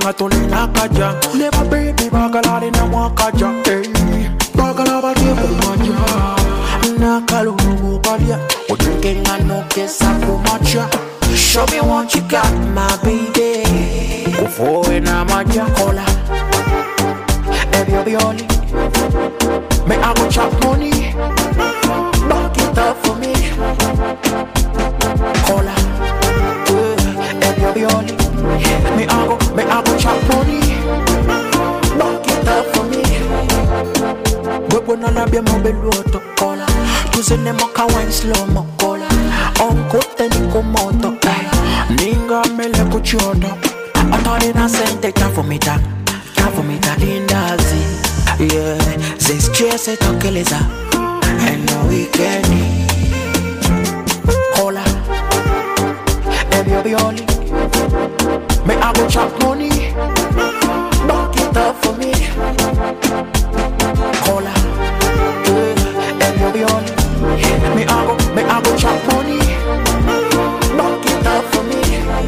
chinga tolina kaja. Never baby bagala na mwakaja. Bagala badia kumaja. Nakalu mubalia. Drinking and no kiss akumacha. Show me what you got, my baby. Ufo na maja cola. Baby only. Me I go chop money. Back it up for me. Cola. Baby only. Me I go chop money. Back it up for me. Wewe na labia mobeluoto cola. Tuzene moka wine slow mo cola. Onkote niko moto. Ninga mele kuchodo. Atari na sente for me ta. For me ta lindazi. Yeah, this stress it okeleza. And no weekend. Cola. Baby only. Me I go chop money. Back it up for me. Cola. Baby only. Me I go chop money. Back it up for me.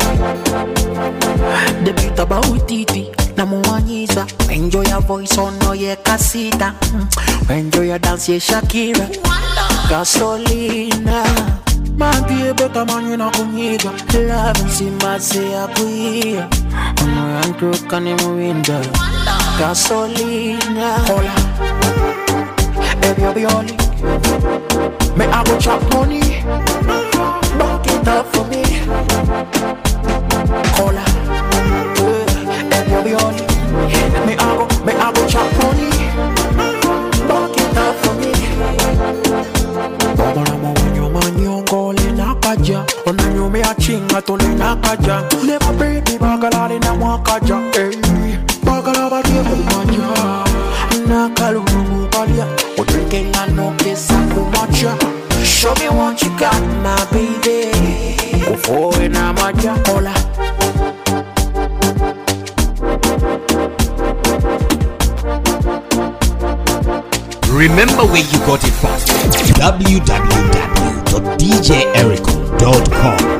The beat about Titi. Na muanyiza. Enjoy your voice on no ye casita. Enjoy your dance ye Shakira. Gasolina. Magi beta manyu na kunyiga. Love simase ya kuia. Ono yanku kane muwinda. Gasolina. Cola. Baby only. Me I go chop money. Back it up for me. Cola. Baby only. Me I go chop money. Back it up for me. Baba mo wanyo manyongole nakaja. Onanyo me achinga tole nakaja. Never baby bagala na mwakaja. Bagala badia kumanya. Nakalu mubalia. Drinking and no kiss akumacha. Show me what you got, my baby. Ufo na maja cola. Remember where you got it from. www.djericho.com